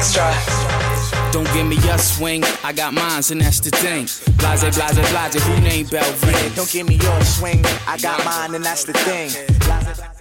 Don't give me your swing, I got mines and that's the thing. Blase, blase, blase, who named Belvin? Don't give me your swing, I got mine and that's the thing.